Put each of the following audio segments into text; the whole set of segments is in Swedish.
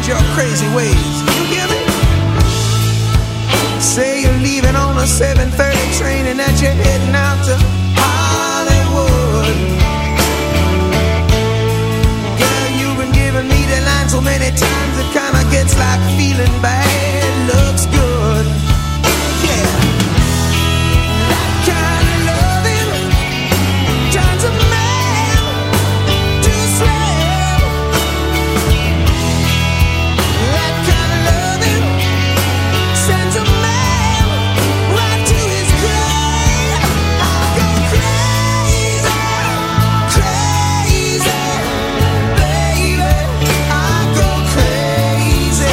your crazy ways. You hear me? Say you're leaving on a 7:30 train and that you're heading out to Hollywood. Girl, you've been giving me the line so many times it kinda gets like feeling bad looks good. Yeah, that kind of loving turns a man to a slave. That kind of loving sends a man right to his grave. I go crazy, crazy, baby. I go crazy.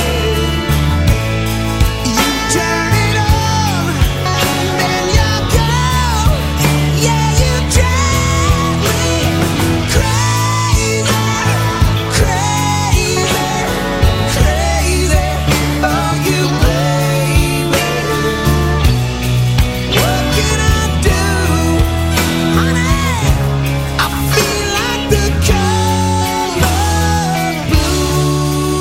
You turn it on, then you go. Yeah, you drive me crazy, crazy, crazy. Oh, you baby. What can I do, honey? I feel like the color blue.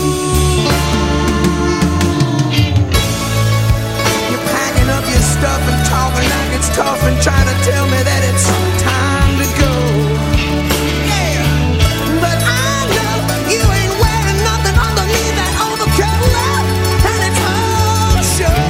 You're packing up your stuff and talking like it's tough and trying to tell me that it's time to go. Yeah, but I know you ain't wearing nothing underneath that overcoat, and it's all show.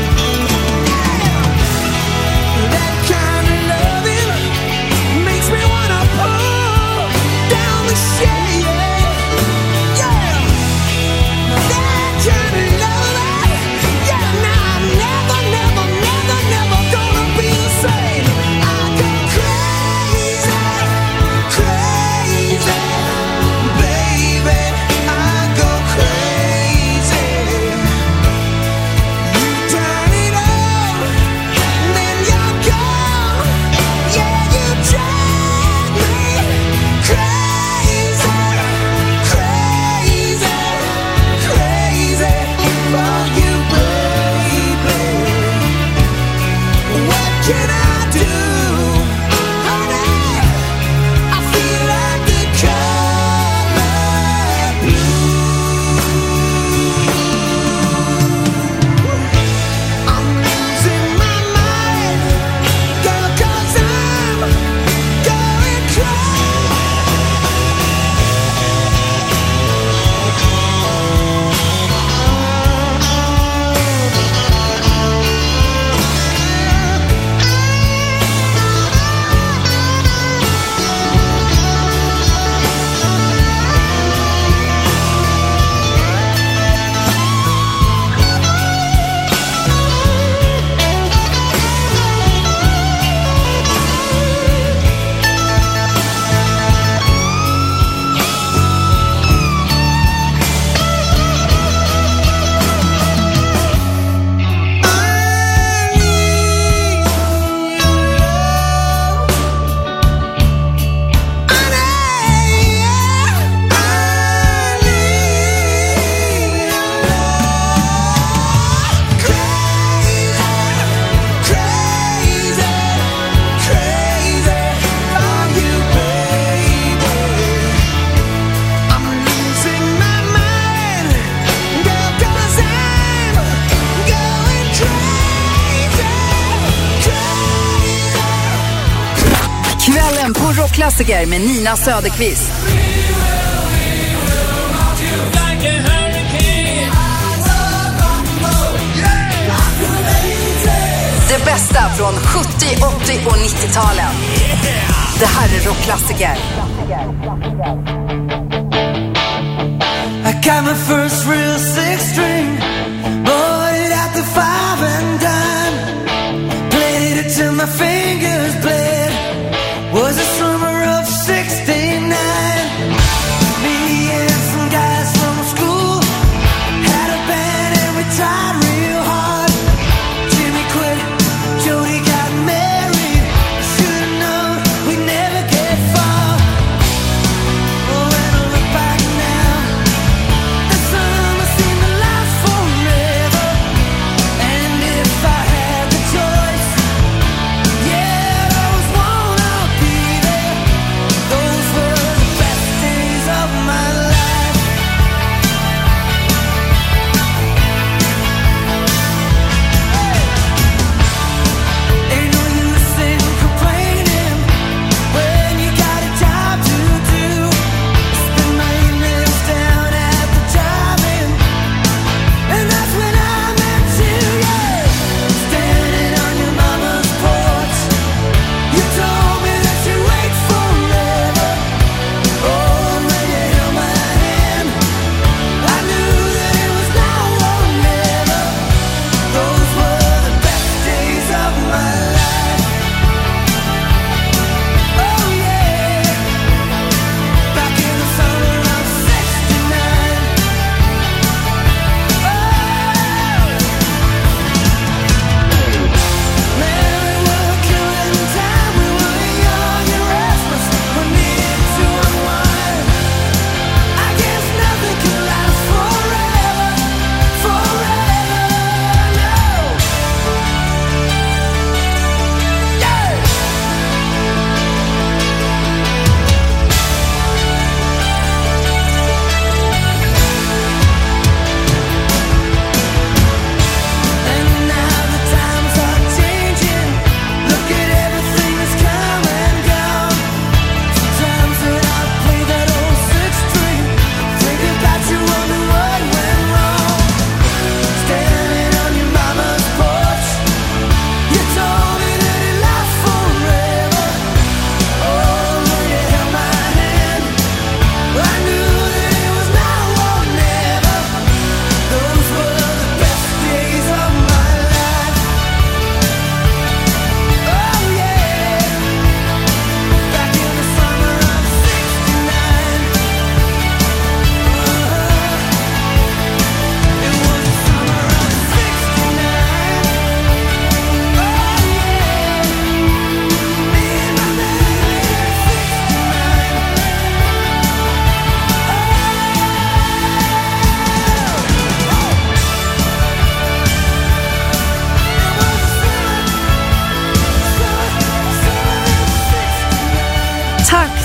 That kind of loving makes me wanna pull down the shade. Yeah, that kind of loving. Yeah, now I'm never, never, never, never gonna be the same. I go crazy, crazy, baby. I go crazy. You turn it on, then you're gone. Yeah, you drive me crazy, crazy, crazy for you, baby. What can I do, honey? I feel like the color blue. I'm losing my mind, girl, 'cause I'm going crazy. Kvällen på Rockklassiker med Nina Söderqvist. Det bästa från 70, 80 och 90-talen. Det här är Rockklassiker. I got my first real six string, bought it at the 5 and dime, played it till my fingers bled. Was the summer of '69. Me and some guys from school had a band and we tried real hard. Jimmy quit, Jody got married. Should've known we'd never get far. Oh, when I look back now, the summer seemed to last forever.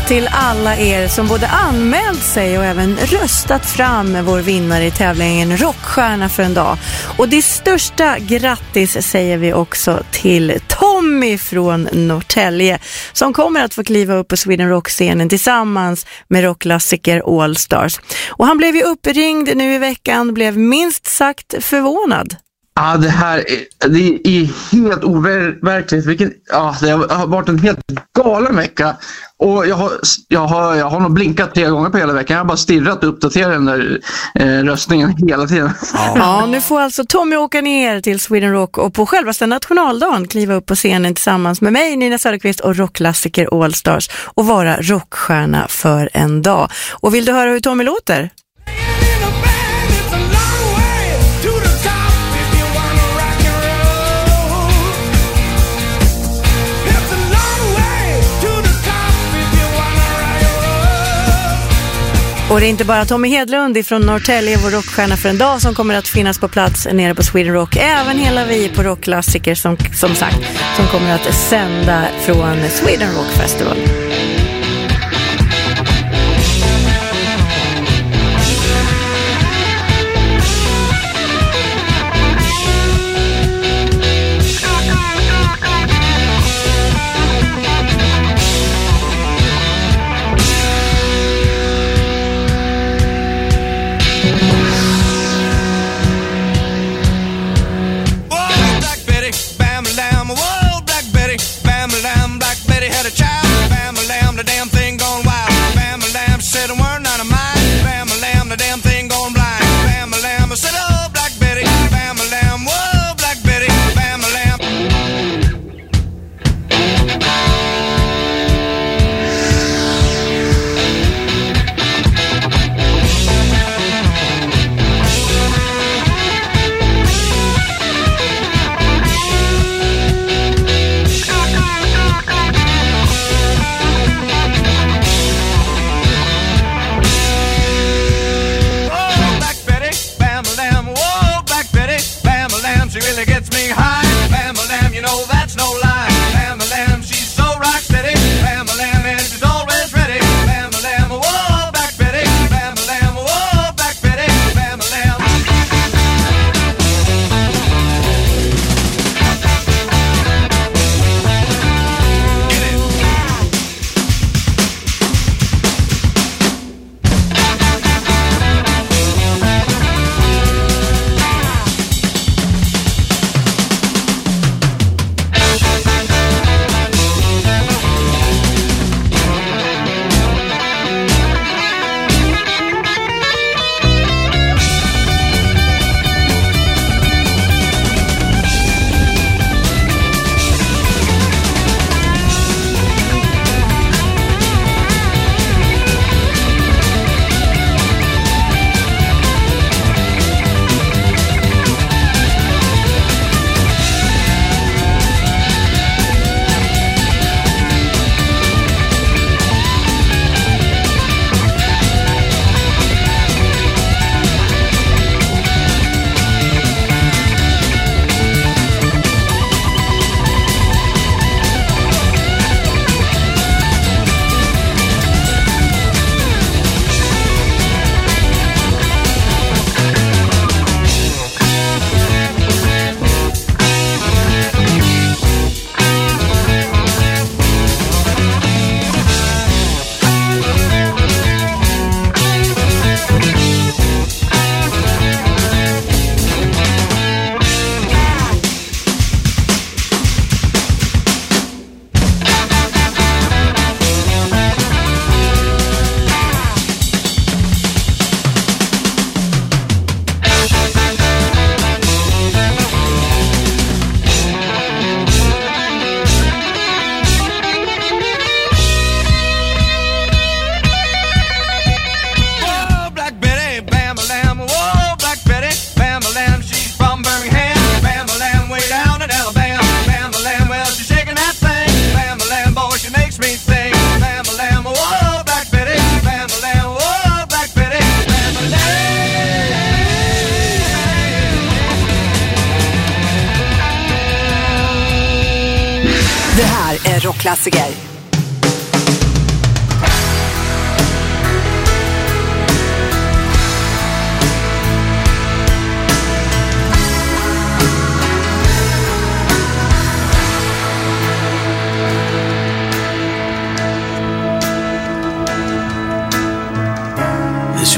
till alla er som både anmält sig och även röstat fram vår vinnare i tävlingen Rockstjärna för en dag. Och det största grattis säger vi också till Tommy från Norrtälje som kommer att få kliva upp på Sweden Rock-scenen tillsammans med rockklassiker All Stars. Och han blev ju uppringd nu i veckan, blev minst sagt förvånad. Ja, det är helt overkligt. Det har varit en helt galen vecka. Och jag har nog blinkat 3 gånger på hela veckan. Jag har bara stirrat och uppdaterat den där röstningen hela tiden. Ja, nu får alltså Tommy åka ner till Sweden Rock och på självaste nationaldagen kliva upp på scenen tillsammans med mig, Nina Söderqvist och rockklassiker All Stars och vara rockstjärna för en dag. Och vill du höra hur Tommy låter? Och det är inte bara Tommy Hedlund från Norrtälje, vår rockstjärna för en dag, som kommer att finnas på plats nere på Sweden Rock. Även hela vi på rockklassiker som sagt, som kommer att sända från Sweden Rock Festival. Det här är rockklassiker.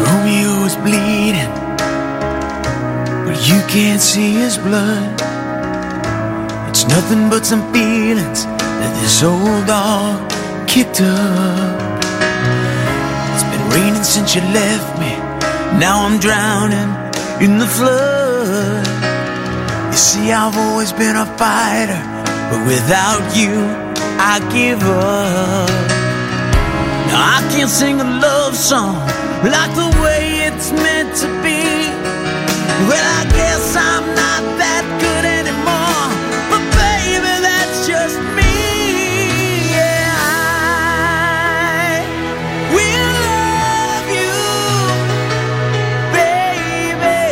Romeo is bleeding, but you can't see his blood. It's nothing but some feelings that this old dog kicked up. It's been raining since you left me. Now I'm drowning in the flood. You see, I've always been a fighter, but without you, I give up. Now I can't sing a love song like the way it's meant to be. Well, I guess I'm not that good anymore, but baby, that's just me. Yeah, I will love you, baby,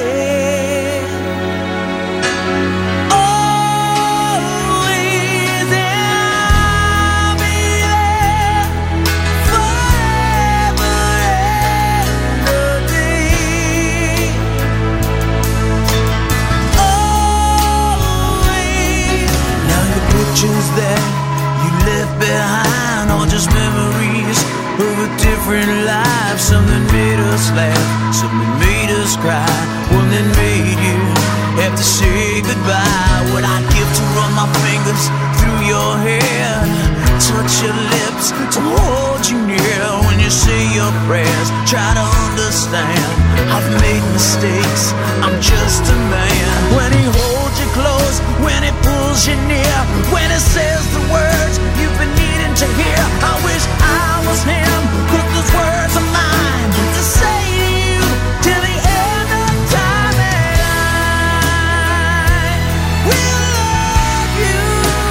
always, and I'll be there forever and a day. Always. Now your pictures that you left behind are just memories of a different life. Something made us laugh, something made us cry, one that made you have to say goodbye. What I'd give to run my fingers through your hair, touch your lips, to hold you near when you say your prayers. Try to understand, I've made mistakes, I'm just a man. When he holds you close, when he pulls you near, when he says the words you've been needing to hear, I wish I was him, 'cause those words are mine to say to you till the end of time. And I will love you,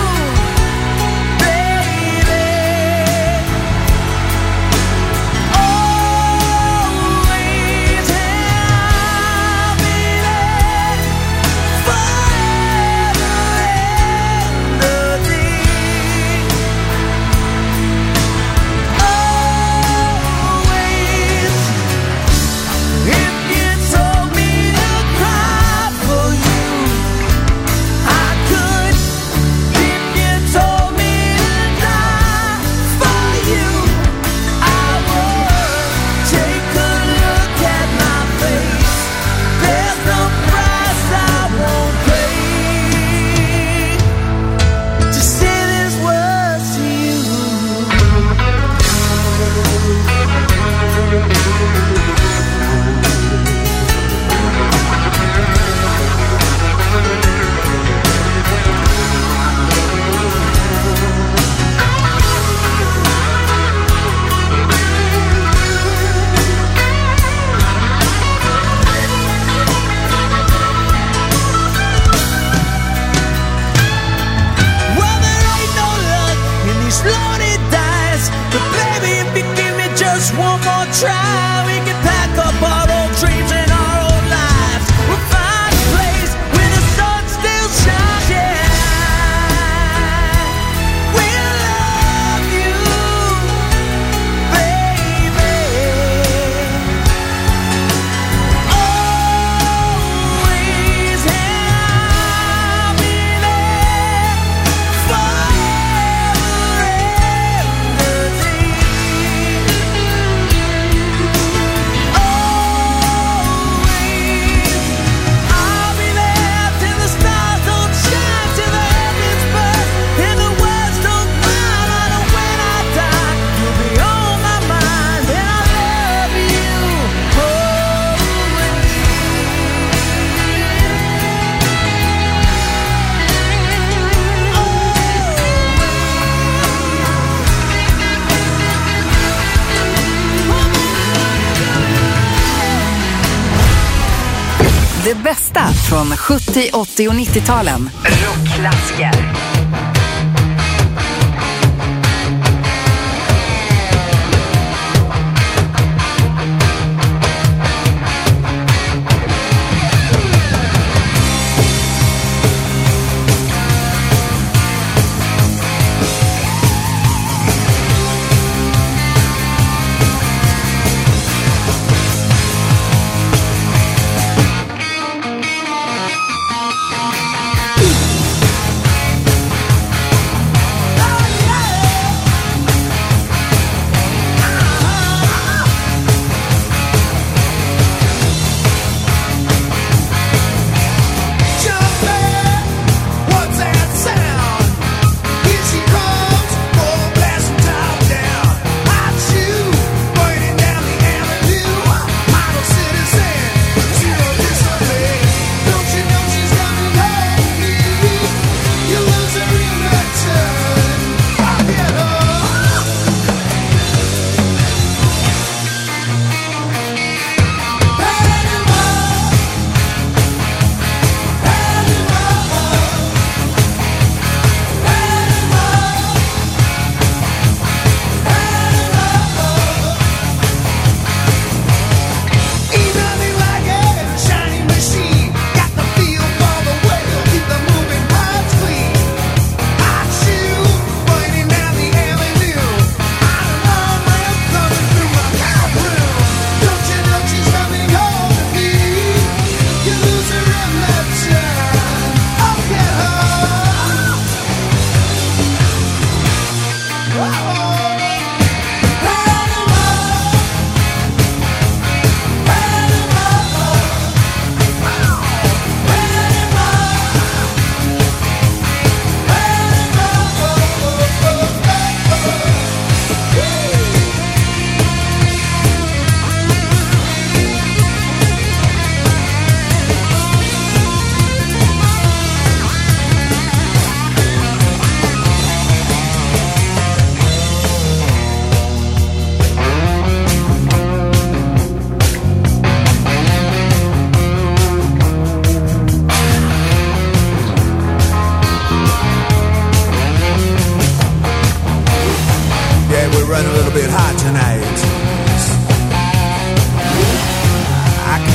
baby, always, and I'll be there forever and a day. Always. If you told me to cry for you, I could. If you told me to die for you, I would. Take a look at my face. There's no price I won't pay to say these words to you. Well, there ain't no luck in these loaded dice, but baby, if you give me just one more try, we can pack up our old dreams and our old lives. We'll find a place where the sun still shines. Yeah, we'll love you, baby, always, and I'll be there forever and a day. Always, I'll be there till the stars don't shine, till the heavens burst and the words don't cry. And when I die, you'll be on my mind, and I love you always. Det bästa från 70, 80 och 90-talen. Rockklassiker.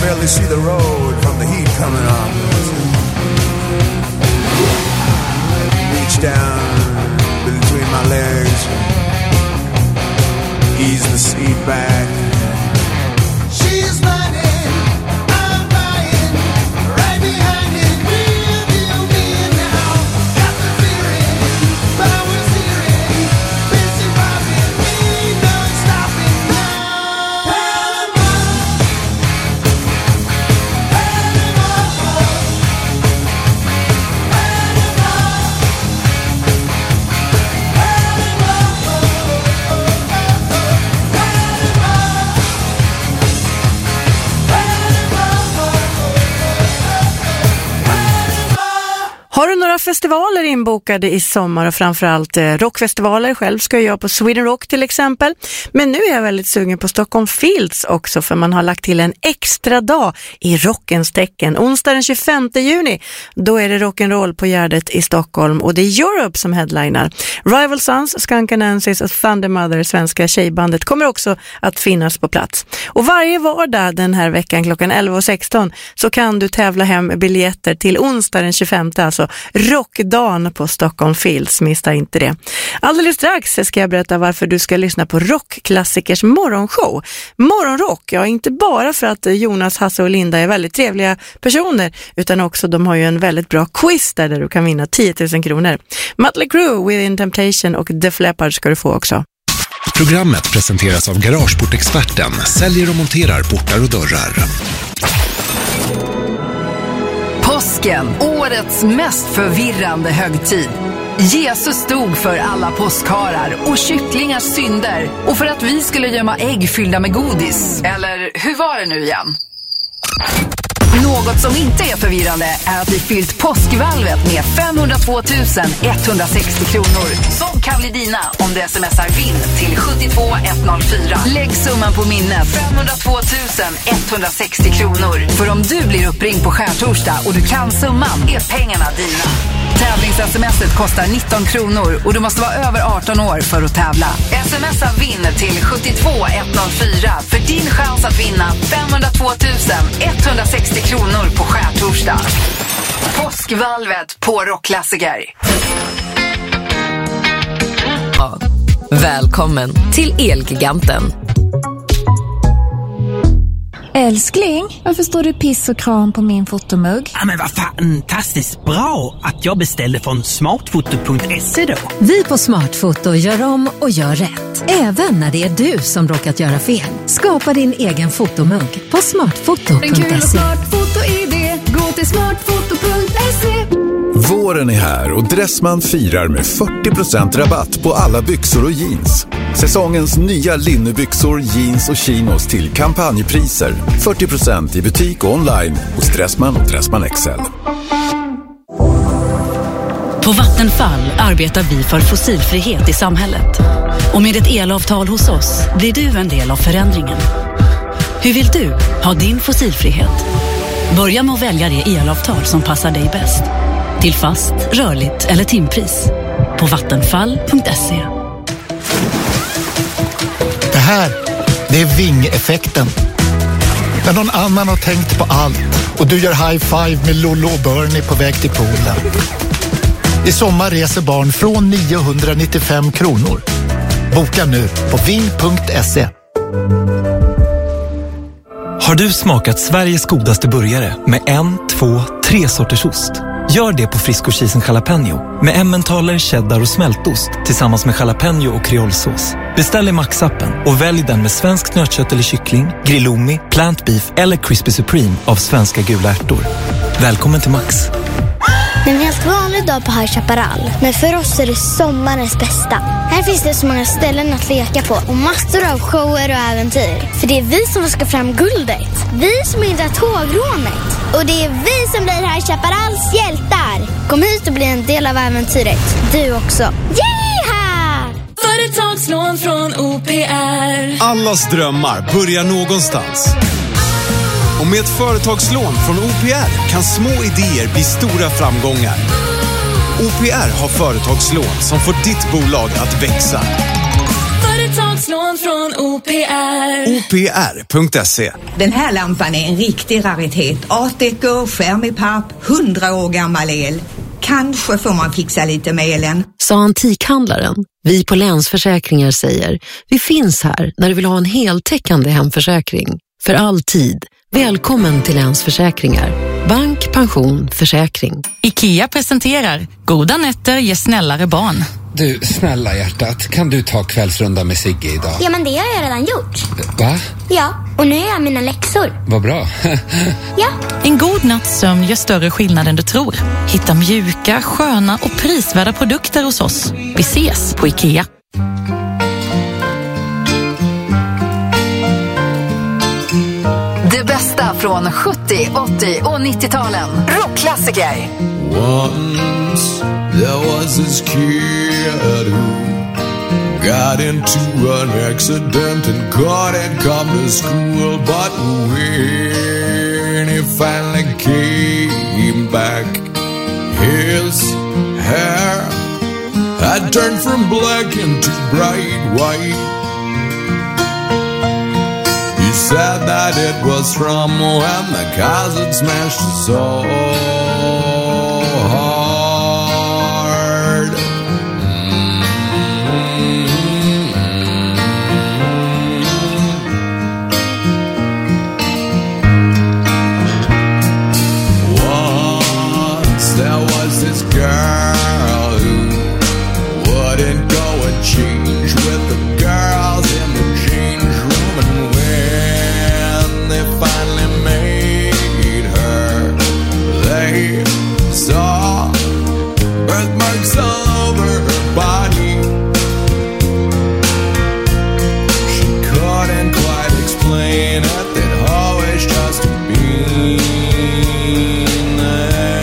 barely see the road from the heat coming on. Reach down between my legs, ease the seat back. She's running, I'm buying, right behind it, real deal me now. Got the feeling, powers hearing, busy robbing me, no stopping now. Panama, Har du några festivaler inbokade i sommar och framförallt rockfestivaler? Själv ska jag på Sweden Rock till exempel. Men nu är jag väldigt sugen på Stockholm Fields också, för man har lagt till en extra dag i rockens tecken. Onsdag den 25 juni, då är det rock'n'roll på Gärdet i Stockholm och det är Europe som headlinar. Rival Sons, Skunk Anansis och Thunder Mother, svenska tjejbandet, kommer också att finnas på plats. Och varje vardag den här veckan klockan 11:16 så kan du tävla hem biljetter till onsdag den 25, alltså rockdagen på Stockholm Fields, missa inte det. Alldeles strax ska jag berätta varför du ska lyssna på Rockklassikers morgonshow. Morgonrock, ja, inte bara för att Jonas, Hasse och Linda är väldigt trevliga personer, utan också de har ju en väldigt bra quiz där du kan vinna 10 000 kronor. Mötley Crüe, Within Temptation och Def Leppard ska du få också. Programmet presenteras av Garageportexperten, säljer och monterar portar och dörrar. Påsken, årets mest förvirrande högtid. Jesus stod för alla påskharar och kycklingars synder, och för att vi skulle gömma ägg fyllda med godis. Eller hur var det nu igen? Något som inte är förvirrande är att vi fyllt påskvalvet med 502 160 kronor. Som kan bli dina om du smsar vinn till 72 104. Lägg summan på minnet, 502 160 kronor. För om du blir uppringd på skärtorsdag och du kan summan, är pengarna dina. Tävlings-smset kostar 19 kronor och du måste vara över 18 år för att tävla. Smsa vinn till 72 104 för din chans att vinna 502 160 kronor på skärtorsdag. Påskvalvet på Rockklassiker. Ja, välkommen till Elgiganten. Älskling, varför står det piss och kram på min fotomugg? Ja, men vad fantastiskt bra att jag beställde från smartfoto.se då. Vi på Smartfoto gör om och gör rätt. Även när det är du som råkat göra fel. Skapa din egen fotomugg på smartfoto.se. En kul och smartfoto-idé. Gå till smartfoto.se. Våren är här och Dressman firar med 40% rabatt på alla byxor och jeans. Säsongens nya linnebyxor, jeans och chinos till kampanjpriser. 40% i butik och online hos Dressman och Dressman XL. På Vattenfall arbetar vi för fossilfrihet i samhället. Och med ett elavtal hos oss blir du en del av förändringen. Hur vill du ha din fossilfrihet? Börja med att välja det elavtal som passar dig bäst. Till fast, rörligt eller timpris. På vattenfall.se. Det här, det är Ving-effekten. När någon annan har tänkt på allt och du gör high five med Lolo och Bernie på väg till poolen. I sommar reser barn från 995 kronor. Boka nu på ving.se. Har du smakat Sveriges godaste burgare med 1, 2, 3 sorters ost? Gör det på Frisco Cheese & Jalapeno med emmentaler, cheddar och smältost tillsammans med jalapeno och kreolsås. Beställ i Max-appen och välj den med svensk nötkött eller kyckling, grillomi, plant beef eller crispy supreme av svenska gula ärtor. Välkommen till Max. En helt vanlig dag på High Chaparral. Men för oss är det sommarens bästa. Här finns det så många ställen att leka på och massor av shower och äventyr. För det är vi som ska fram guldet. Vi som hindrar tågrånet. Och det är vi som blir High Chaparrals hjältar. Kom hit och bli en del av äventyret. Du också. Yeeha! Företagslån från OPR. Allas drömmar börjar någonstans. Och med ett företagslån från OPR kan små idéer bli stora framgångar. OPR har företagslån som får ditt bolag att växa. Företagslån företagslån från OPR. OPR.se. Den här lampan är en riktig raritet. Art deco, skärm i papp, 100 år gammal el. Kanske får man fixa lite med elen. Sa antikhandlaren. Vi på Länsförsäkringar säger, vi finns här när du vill ha en heltäckande hemförsäkring. För all tid. Välkommen till Länsförsäkringar. Bank, pension, försäkring. IKEA presenterar Goda nätter ger snällare barn. Du, snälla hjärtat, kan du ta kvällsrunda med Sigge idag? Ja, men det har jag redan gjort. Va? Ja, och nu är jag mina läxor. Vad bra. Ja. En god natts sömn gör större skillnad än du tror. Hitta mjuka, sköna och prisvärda produkter hos oss. Vi ses på IKEA. Det bästa från 70, 80 och 90-talen. Rockklassiker. Once there was this kid who got into an accident and couldn't come to school. But when he finally came back, his hair had turned from black into bright white. He said that it was from when the cars had smashed his soul hard. Once there was this girl who wouldn't go and change with the girls in the change room, and when they finally made her, they saw birthmarks all over her body. She couldn't quite explain it, they'd always just been there.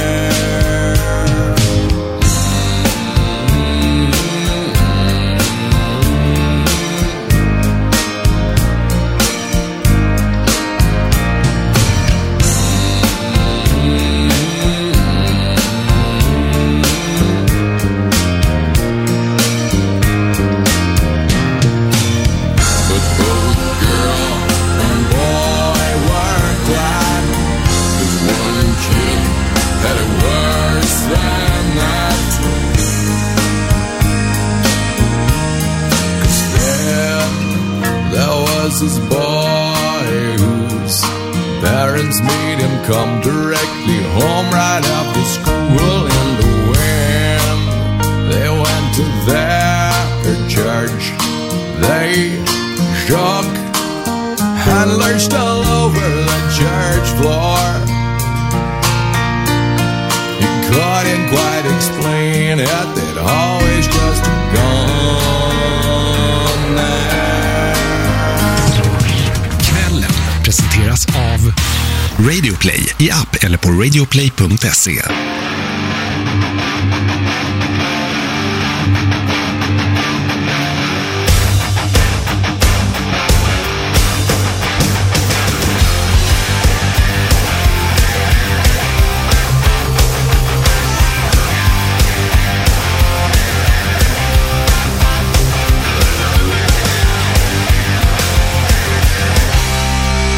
This boy whose parents made him come directly home right after school, and when they went to their church, they shook and lurched all over the church floor. He couldn't quite explain it, they'd always just gone there. Presenteras av Radio Play i app eller på radioplay.se.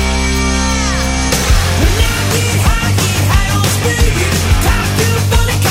High on speed, time to fully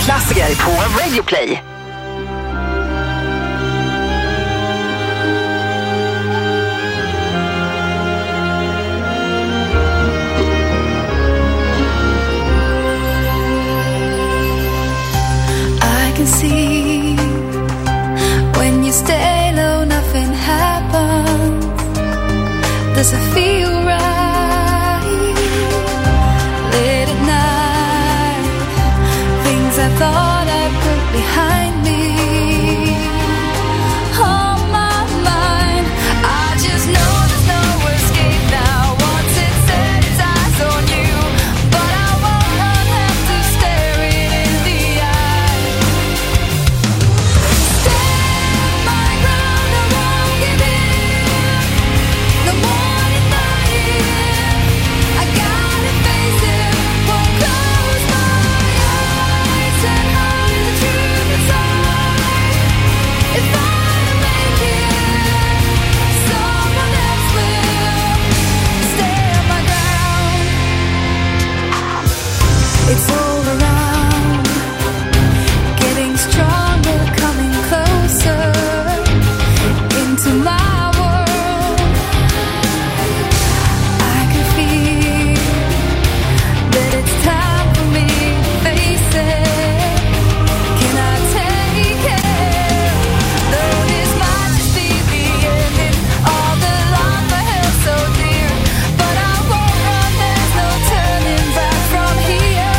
rockklassiker på Radio Play. I can see when you stay low, nothing happens. Does it feel right? Late at night, things I thought I put behind me. On my mind, I just know there's no escape now. Once it set its eyes on you, but I won't have to stare it in the eye. Stand my ground, I won't give in. No more denying, I gotta face it. Won't close my eyes and hide the truth inside. If I don't make it, someone else will. Stand my ground. It's all around, getting stronger, coming closer into my world. I can feel that it's time for me to face it. Can I take it? Though this might just be the ending, all the life I held so dear, but I won't run, there's no turning back from here.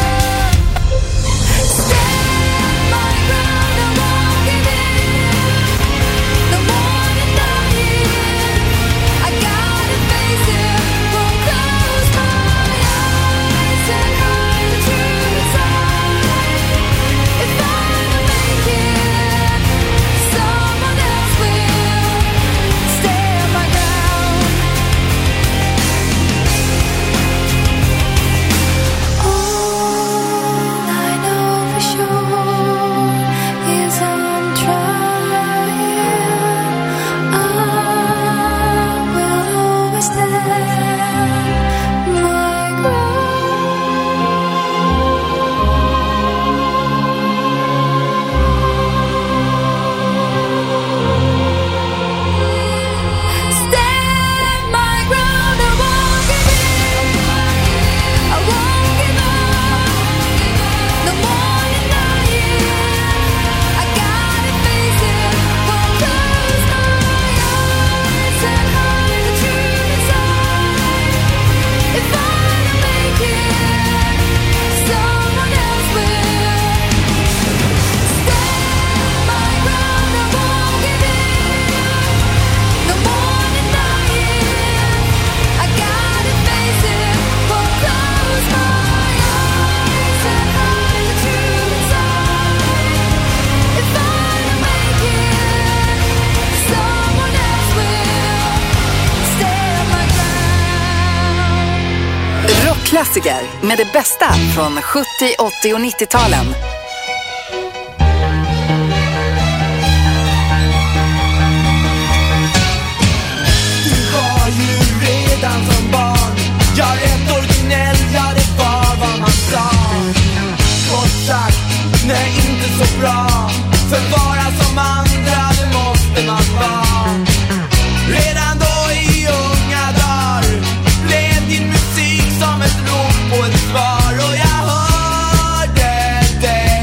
Stand my ground, I won't give in. No more denying, I gotta face it. Won't close my eyes and hide the truth inside. If I don't make it, someone else will. Stand my ground. All I know for sure is I'm trying. I will always stand my ground. Stand my ground, I won't give in. I won't give up. No more denying, I gotta face it. Won't close my eyes and hide the truth inside. If I don't make it, someone else will. Stand my ground, I won't give in. No more denying, I gotta face it. Won't close my eyes and hide the truth inside. If I don't make it, someone else will. Stand my ground. Rockklassiker med det bästa från 70, 80 och 90-talen. Du var ju redan som barn. Jag är rätt originell, ja det var vad man sa. Kort sagt, nej inte så bra. För vara som andra, det måste man vara. Redan då i unga dagar blev din musik som ett rop på ett svar. Och jag hörde dig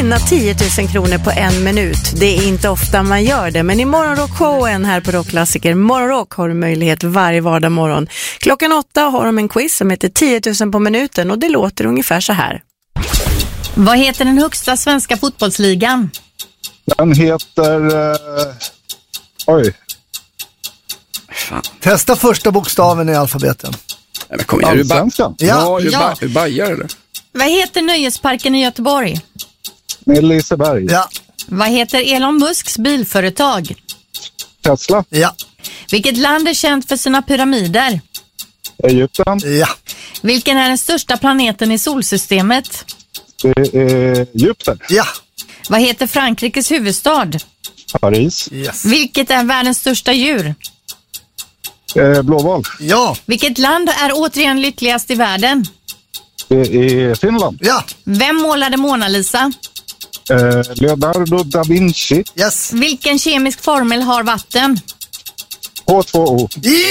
vinna 10 000 kronor på en minut. Det är inte ofta man gör det, men i Morgonrock-showen här på Rockklassiker Morgonrock har du möjlighet varje vardag morgon. Klockan 8 har de en quiz som heter 10 000 på minuten och det låter ungefär så här. Vad heter den högsta svenska fotbollsligan? Den heter... Oj. Fan. Testa första bokstaven i alfabeten. Men kom igen, är du bajar eller? Vad heter nöjesparken i Göteborg? Liseberg. Ja. Vad heter Elon Musks bilföretag? Tesla. Ja. Vilket land är känt för sina pyramider? Egypten. Ja. Vilken är den största planeten i solsystemet? Det är Egypten. Ja. Vad heter Frankrikes huvudstad? Paris. Yes. Vilket är världens största djur? Blåval. Ja. Vilket land är återigen lyckligast i världen? Det är Finland. Ja. Vem målade Mona Lisa? Leonardo da Vinci. Yes. Vilken kemisk formel har vatten? H2O.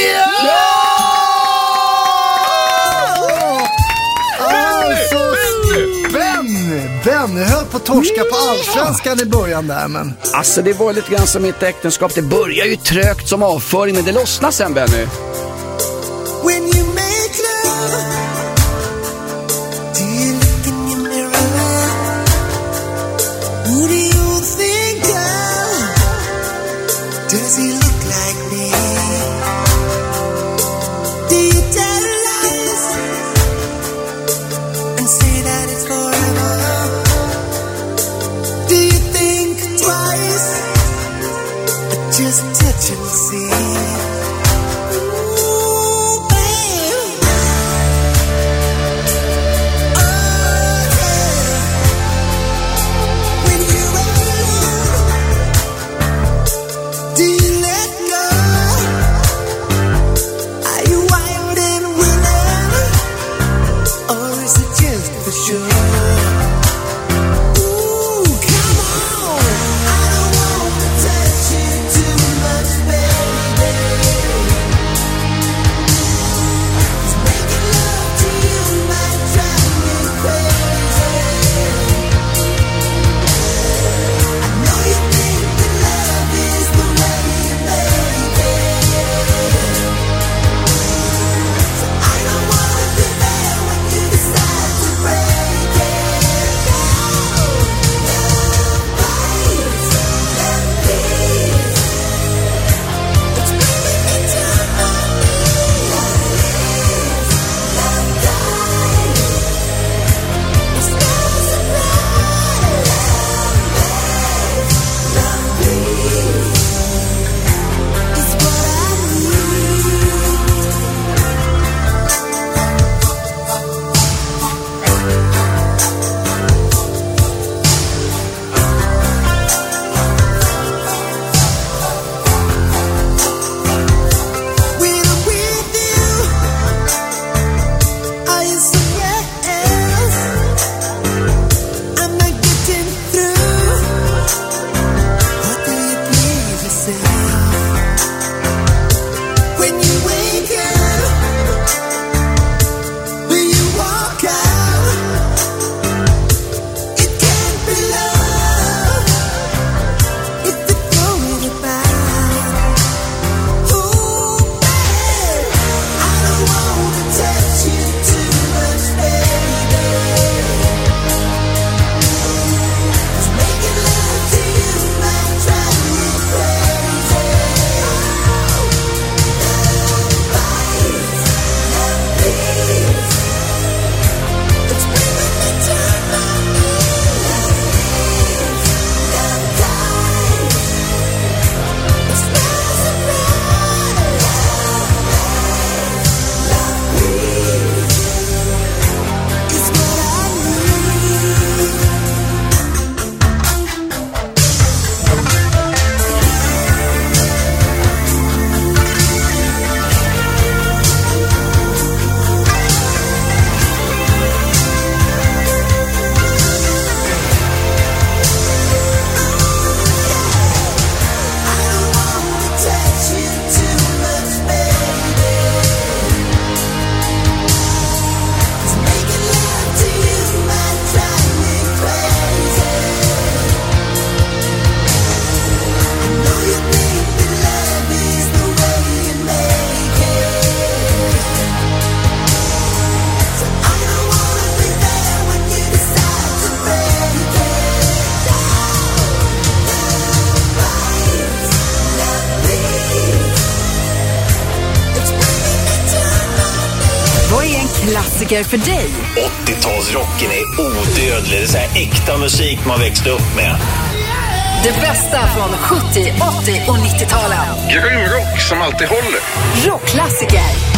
Alltså, Ben, jag höll på att torska på allsvenskan i början där, men... Alltså, det var lite grann som mitt äktenskap. Det börjar ju trögt som avföring, men det lossnar sen, Benny. When you make love, do you look in your mirror? Who do you think of? Does he look like me? Do you tell lies and say that it's forever? Do you think twice or just touch and see? Touch you too much, baby. rockklassiker för dig. 80-talsrocken är odödlig. Det är så här äkta musik man växte upp med. Det bästa från 70, 80 och 90-talen. Grym rock som alltid håller. Rockklassiker.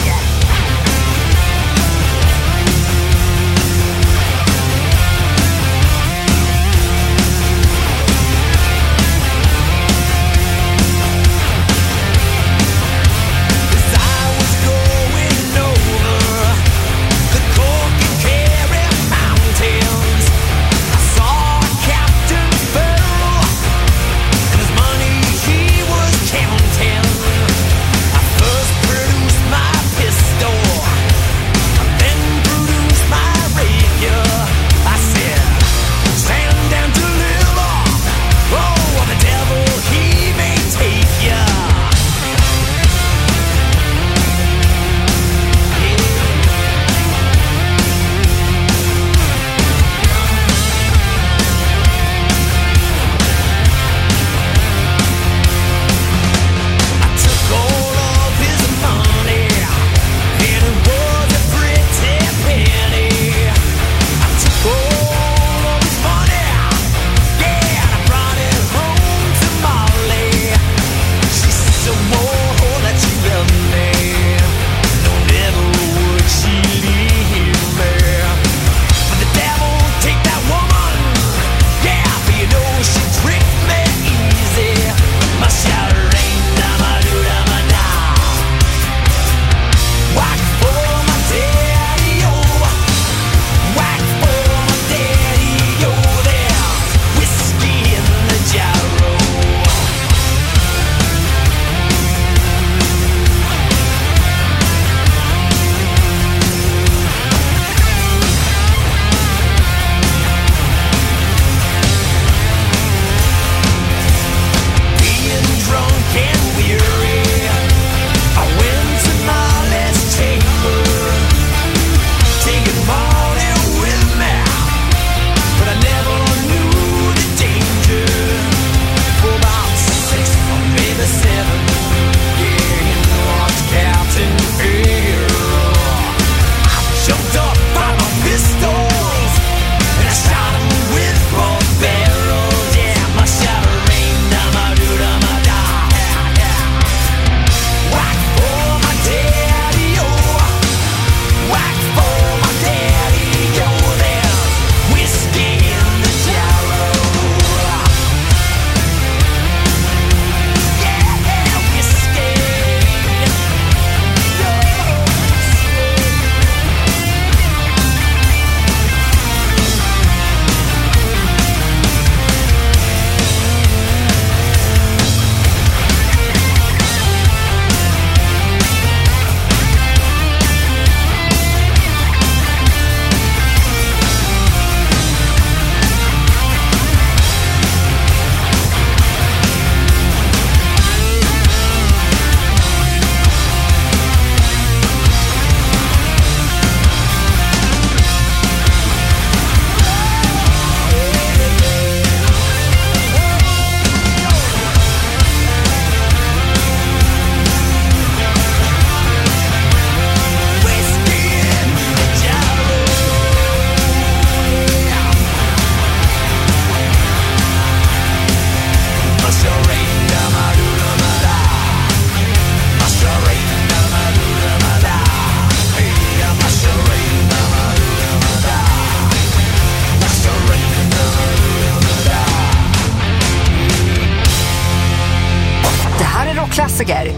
Klassiker.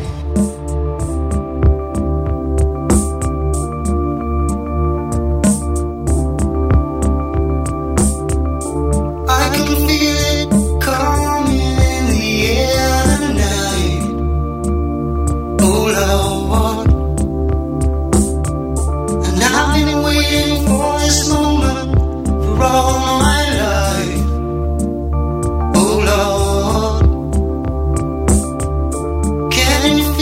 I can feel it coming in the air tonight. Oh Lord, and I've been waiting for this moment for all my life. Oh Lord, can you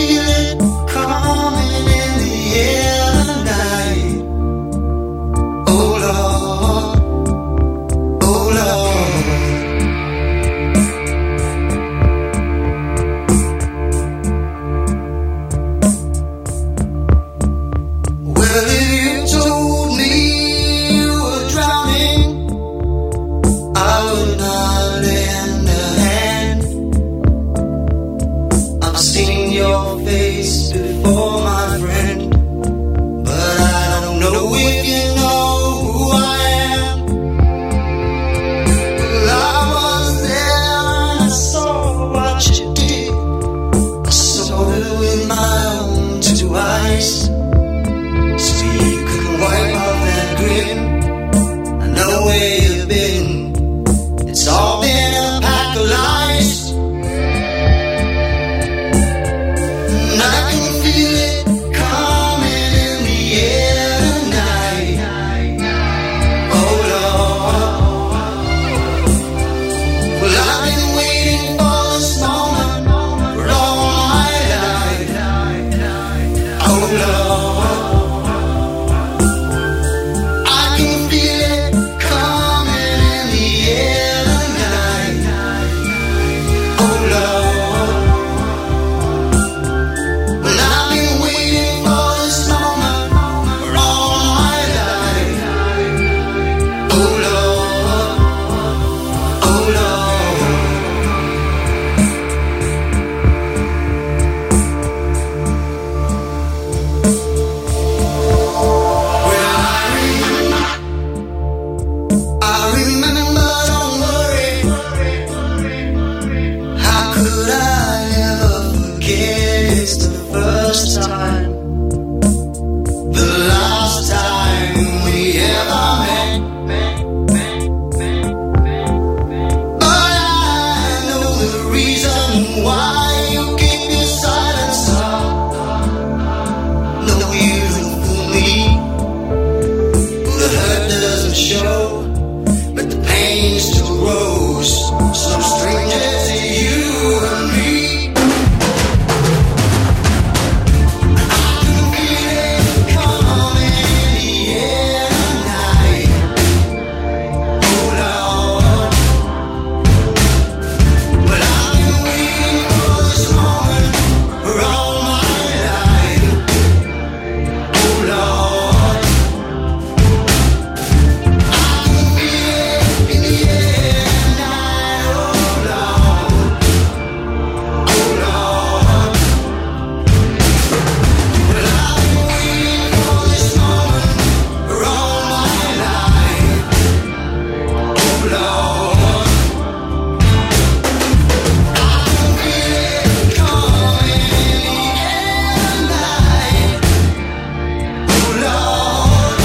Why you keep your silence up? No, you don't fool me. The hurt doesn't show, but the pain still grows. Some stranger to you and me. I can feel it coming in the air tonight. Oh Lord, but I've been waiting for this moment for all my life. Oh Lord, I can feel it in the air tonight. Oh Lord, oh Lord, but I've been waiting for this moment for all my life. Oh Lord, I can feel it coming in the air tonight. Oh Lord,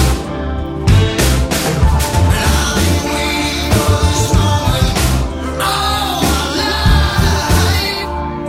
but I've been waiting for this moment for all my life.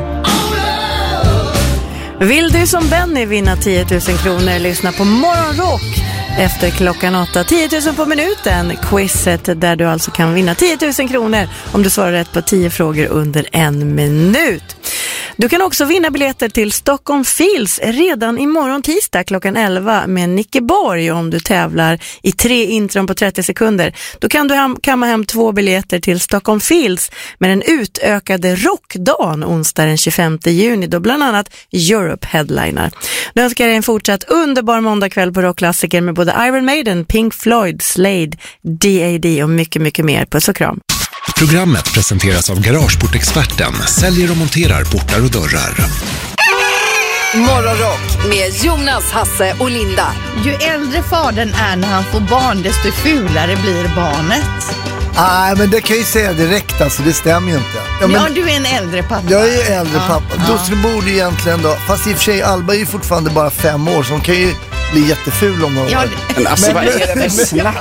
Oh Lord. Vill du som Benny vinna 10 000 kronor, lyssna på Morgonrock efter klockan 8. 10 000 på minuten, quizet där du alltså kan vinna 10 000 kronor om du svarar rätt på 10 frågor under 1 minut. Du kan också vinna biljetter till Stockholm Fields redan imorgon tisdag klockan 11 med Nicke Borg om du tävlar i 3 intron på 30 sekunder. Då kan du kamma hem 2 biljetter till Stockholm Fields med den utökade rockdagen onsdag den 25 juni då bland annat Europe headliner. Nu önskar jag en fortsatt underbar måndagkväll på rockklassiker med både Iron Maiden, Pink Floyd, Slade, D.A.D. och mycket, mycket mer. Puss och kram. Programmet presenteras av Garageportexperten. Säljer och monterar portar och dörrar. Morgonrock med Jonas, Hasse och Linda. Ju äldre fadern är när han får barn, desto fulare blir barnet. Nej, men det kan jag ju säga direkt, alltså det stämmer ju inte. Ja, du är en äldre pappa. Jag är äldre pappa. Då så borde egentligen då, fast i och för sig Alba är ju fortfarande bara 5 år, så hon kan ju bli jätteful om några år. Men alltså vad är det med snack?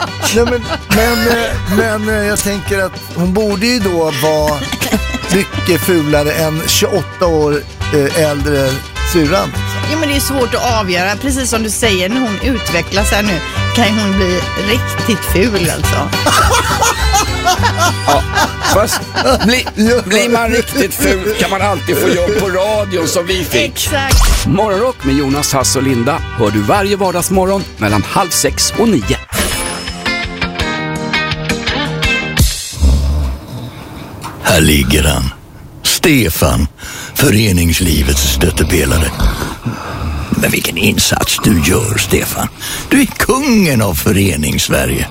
Men jag tänker att hon borde ju då vara mycket fulare än 28 år äldre syrran. Ja, men det är svårt att avgöra. Precis som du säger, när hon utvecklas här nu kan hon bli riktigt ful alltså. Ja, fast blir man riktigt ful kan man alltid få jobb på radion som vi fick. Exakt. Morgonrock med Jonas, Hasse och Linda hör du varje vardagsmorgon mellan 5:30 och 9. Här ligger han, Stefan, föreningslivets stöttepelare. Men vilken insats du gör, Stefan. Du är kungen av föreningssverige.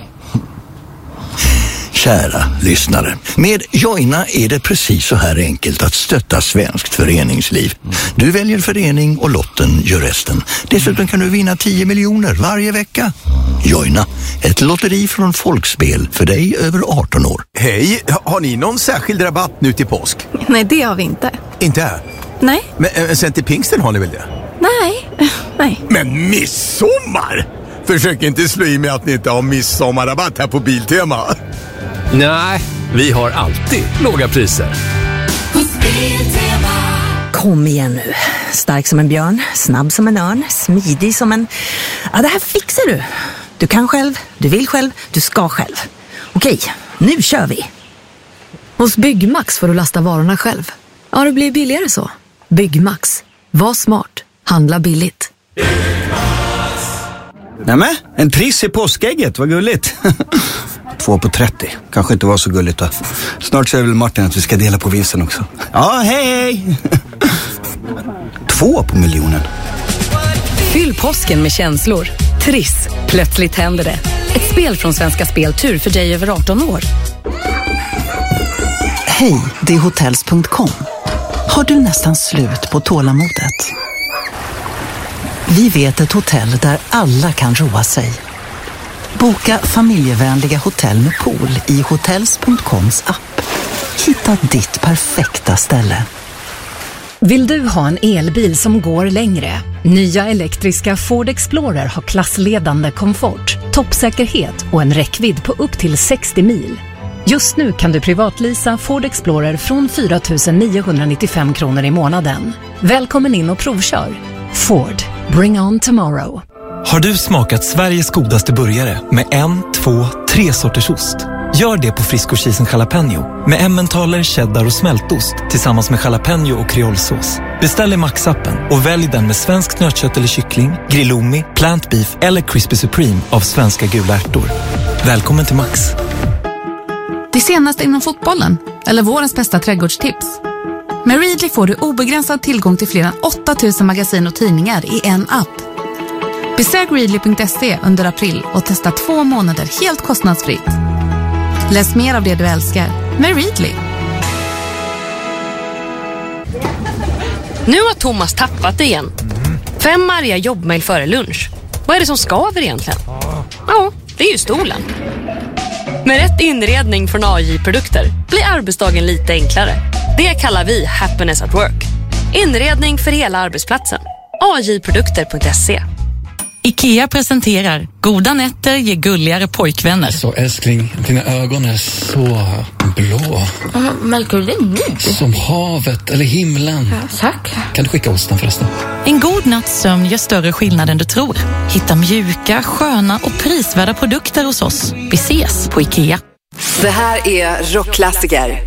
Kära lyssnare, med Joina är det precis så här enkelt att stötta svenskt föreningsliv. Du väljer förening och lotten gör resten. Dessutom kan du vinna 10 miljoner varje vecka. Joina, ett lotteri från Folkspel för dig över 18 år. Hej, har ni någon särskild rabatt nu till påsk? Nej, det har vi inte. Inte? Nej. Men sen till Pingsten har ni väl det? Nej. Men midsommar! Försök inte slå i mig att ni inte har midsommarrabatt här på Biltema. Nej, vi har alltid låga priser. Kom igen nu. Stark som en björn, snabb som en örn, smidig som en... Ja, det här fixar du. Du kan själv, du vill själv, du ska själv. Okej, nu kör vi. Hos Byggmax får du lasta varorna själv. Ja, det blir billigare så. Byggmax. Var smart. Handla billigt. Nämen, en triss i påskägget, vad gulligt. 2 på 30, kanske inte var så gulligt då. Snart säger väl Martin att vi ska dela på vinsten också. Ja, hej! 2 på miljonen. Fyll påsken med känslor. Triss, plötsligt händer det. Ett spel från Svenska Speltur för dig över 18 år. Hej, det är hotels.com. Har du nästan slut på tålamodet? Vi vet ett hotell där alla kan roa sig. Boka familjevänliga hotell med pool i hotels.coms app. Hitta ditt perfekta ställe. Vill du ha en elbil som går längre? Nya elektriska Ford Explorer har klassledande komfort, toppsäkerhet och en räckvidd på upp till 60 mil. Just nu kan du privatleasa Ford Explorer från 4 995 kronor i månaden. Välkommen in och provkör. Ford. Bring on tomorrow. Har du smakat Sveriges godaste burgare med 1, 2, 3 sorters ost? Gör det på Frisco Cheese & Jalapeno med emmentaler, cheddar och smältost tillsammans med jalapeno och kreolsås. Beställ i Max-appen och välj den med svenskt nötkött eller kyckling, grillomi, plant beef eller crispy supreme av svenska gula ärtor. Välkommen till Max. Det senaste inom fotbollen, eller vårens bästa trädgårdstips. Med Readly får du obegränsad tillgång till fler än 8000 magasin och tidningar i en app. Besök Readly.se under april och testa 2 månader helt kostnadsfritt. Läs mer av det du älskar med Readly. Nu har Thomas tappat det igen. 5 arga jobbmail före lunch. Vad är det som skaver egentligen? Ja, det är ju stolen. Med rätt inredning från AJ-produkter blir arbetsdagen lite enklare. Det kallar vi happiness at work. Inredning för hela arbetsplatsen. AJ-produkter.se. IKEA presenterar Goda nätter ger gulligare pojkvänner. Så älskling, dina ögon är så blå. Märker du det? Som havet eller himlen. Ja, tack. Kan du skicka osten förresten? En god natts sömn gör större skillnad än du tror. Hitta mjuka, sköna och prisvärda produkter hos oss. Vi ses på IKEA. Det här är rockklassiker.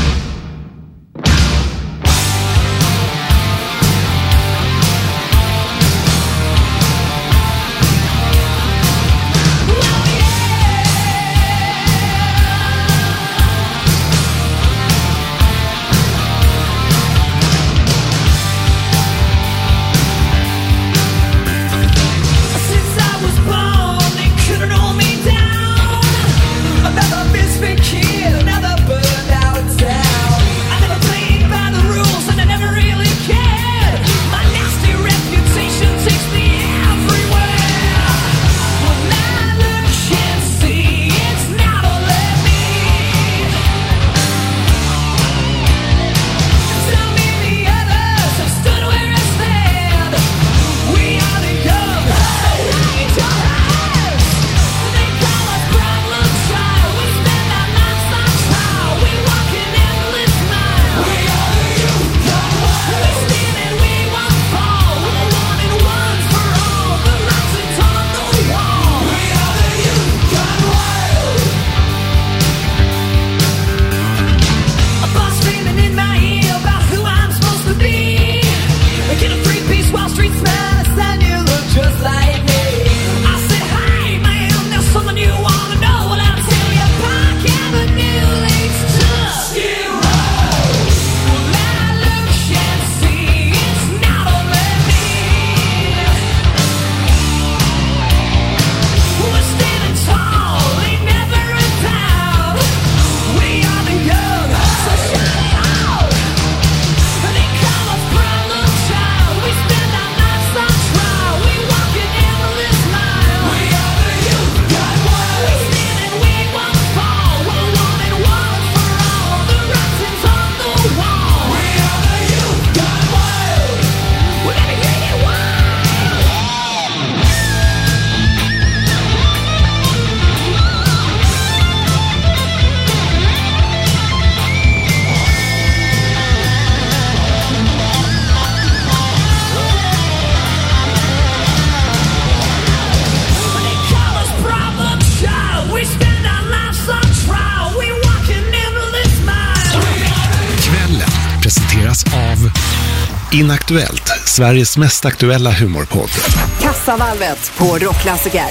Av Inaktuellt, Sveriges mest aktuella humorpodd. Kassavalvet på rockklassiker.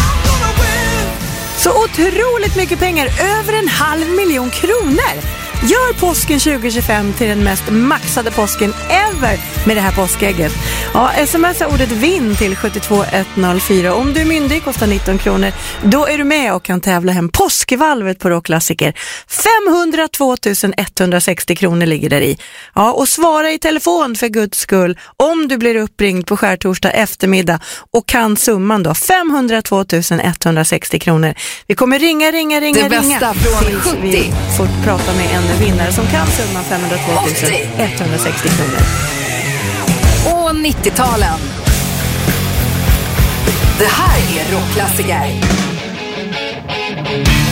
Så otroligt mycket pengar, över 500 000 kronor. Gör påsken 2025 till den mest maxade påsken ever med det här påskägget. Ja, smsa ordet vinn till 72104. Om du är myndig, kostar 19 kronor. Då är du med och kan tävla hem påskvalvet på rockklassiker. 502 160 kronor ligger där i. Ja, och svara i telefon för guds skull om du blir uppringd på skärtorsdag eftermiddag och kan summan då 502 160 kronor. Vi kommer ringa. Det bästa från 70. Vi får prata med en vinnare som kan summan 502 160 kronor. Och 90-talen. Det här är rockklassiker.